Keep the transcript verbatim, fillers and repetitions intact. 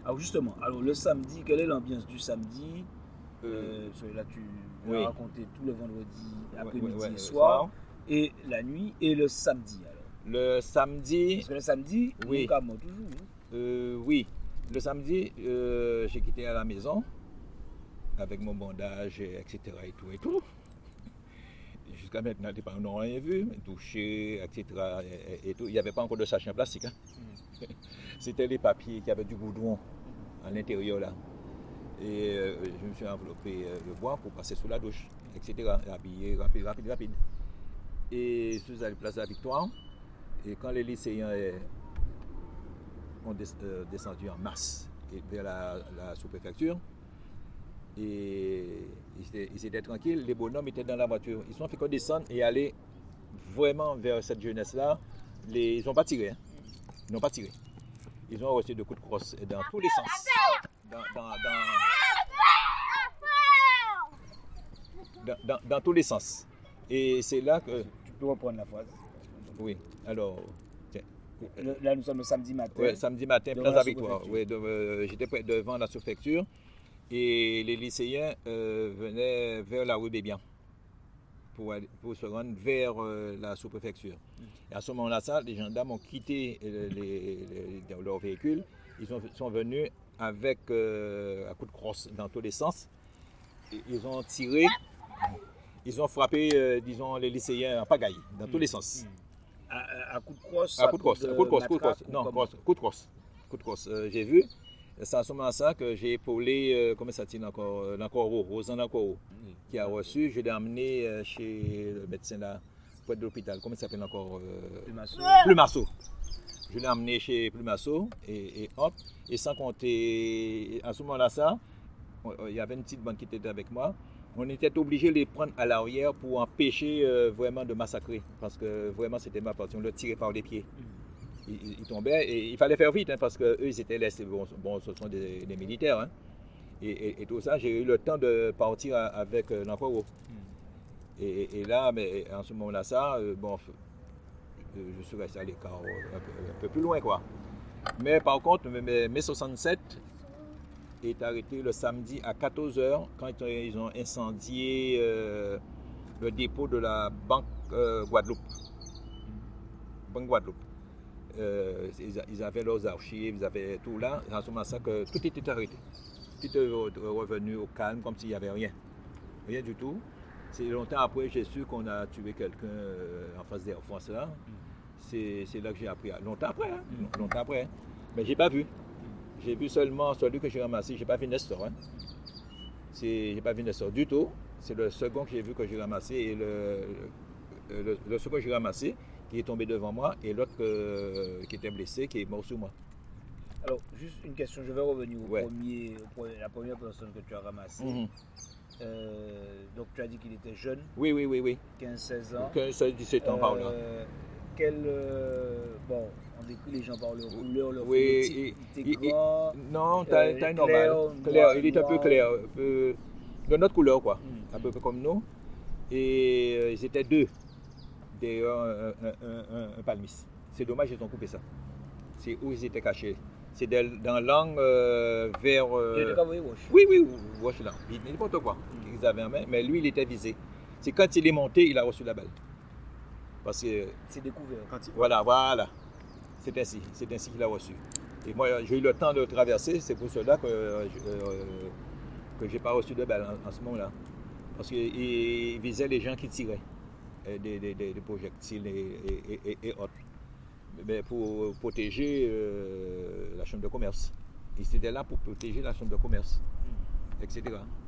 Alors justement, alors le samedi, quelle est l'ambiance du samedi? euh, euh, Là, tu oui. as raconté tout le vendredi, après-midi ouais, ouais, et ouais, soir, soir, et la nuit, et le samedi alors. Le samedi. Parce que le samedi, oui. nous camons toujours. Hein? Euh, oui, le samedi, euh, j'ai quitté à la maison avec mon bandage, et cetera et tout et tout. Jusqu'à maintenant, les parents n'ont rien vu, touché, et cetera et, et tout. Il n'y avait pas encore de sachet en plastique. Hein. Mm. C'était les papiers qui avaient du goudron à l'intérieur là. Et euh, je me suis enveloppé euh, le bois pour passer sous la douche, et cetera. Habillé, rapide, rapide, rapide. Et je suis allé place de la Victoire. Et quand les lycéens ont descendu en masse vers la, la sous-préfecture, et ils étaient tranquilles, les bonhommes étaient dans la voiture. Ils sont fait qu'on descende et aller vraiment vers cette jeunesse-là. Les, ils n'ont pas tiré. Hein. Ils n'ont pas tiré. Ils ont reçu de coups de crosse dans tous les sens. Dans, dans, dans, dans, dans, dans tous les sens. Et c'est là que... Tu peux reprendre la phrase. Oui, alors... Le, là, nous sommes le samedi matin. Oui, samedi matin, place de la Victoire. Oui, de, euh, j'étais devant la sous-préfecture et les lycéens euh, venaient vers la rue Bébian pour, aller, pour se rendre vers euh, la sous-préfecture. Mm. Et à ce moment-là, ça, les gendarmes ont quitté les, les, les, leur véhicule. Ils ont, sont venus avec euh, un coup de crosse dans tous les sens. Et ils ont tiré, ils ont frappé, euh, disons, les lycéens en pagaille, dans mm. tous les sens. Mm. À, à coup de crosse, à coup de crosse, à coup de crosse, coup de crosse, non, crosse, coup de crosse, coup de crosse. Euh, j'ai vu, c'est à ce moment-là que j'ai épaulé, euh, comment ça s'appelle encore, euh, l'Ancoro, Rosanne Lancoro, mmh. qui a reçu, je l'ai amené euh, chez le médecin là, près de l'hôpital, comment ça s'appelle encore, euh, Plumasso. Plumasso. Je l'ai amené chez Plumasso et, et hop, et sans compter, à ce moment-là ça, il y avait une petite bande qui était avec moi. On était obligé de les prendre à l'arrière pour empêcher euh, vraiment de massacrer. Parce que vraiment, c'était ma partie. On le tirait par les pieds. Ils, ils tombaient et il fallait faire vite hein, parce qu'eux, ils étaient laissés. Bon, bon ce sont des, des militaires. Hein. Et, et, et tout ça, j'ai eu le temps de partir avec euh, l'Ancoro. Mm. Et, et là, mais en ce moment-là, ça, euh, bon, je suis resté à l'écart euh, un, peu, un peu plus loin, quoi. Mais par contre, mes, mes soixante-sept... est arrêté le samedi à quatorze heures quand ils ont incendié euh, le dépôt de la Banque euh, Guadeloupe. Banque Guadeloupe. Euh, ils, ils avaient leurs archives, ils avaient tout là. En ce moment ça que tout était arrêté. Tout était revenu au calme comme s'il n'y avait rien. Rien du tout. C'est longtemps après j'ai su qu'on a tué quelqu'un euh, en face d'Air France là. C'est, c'est là que j'ai appris. Longtemps après, hein? Longtemps après. Hein? Mais j'ai pas vu. J'ai vu seulement celui que j'ai ramassé, j'ai pas vu Nestor. Hein. C'est, j'ai pas vu Nestor du tout. C'est le second que j'ai vu que j'ai ramassé et le, le, le second que j'ai ramassé qui est tombé devant moi et l'autre euh, qui était blessé, qui est mort sous moi. Alors, juste une question, je vais revenir au ouais. premier, au, la première personne que tu as ramassée. Mm-hmm. Euh, donc tu as dit qu'il était jeune. Oui, oui, oui, oui. quinze seize ans. quinze seize dix-sept ans euh, par là. Quel, euh, bon, on décrit les gens par leur couleur, leur oui, il, il était grand. Il, non, taille euh, normale. Clair, il est un peu clair, un peu de notre couleur, quoi. Mm. Un peu comme nous. Et euh, ils étaient deux. D'ailleurs, un, un, un, un, un palmis. C'est dommage, ils ont coupé ça. C'est où ils étaient cachés. C'est dans l'angle euh, vers. Euh... Oui, oui, Wash là. Il n'importe quoi. Mm. Ils avaient en main, mais lui, il était visé. C'est quand il est monté, il a reçu la balle. Parce que. C'est découvert. Il... Voilà, voilà. C'est ainsi. C'est ainsi qu'il a reçu. Et moi, j'ai eu le temps de traverser. C'est pour cela que euh, que j'ai pas reçu de balle en, en ce moment-là. Parce qu'il visait les gens qui tiraient des, des, des, des projectiles et, et, et, et autres. Mais pour protéger euh, la chambre de commerce. Ils étaient là pour protéger la chambre de commerce, mm. et cetera.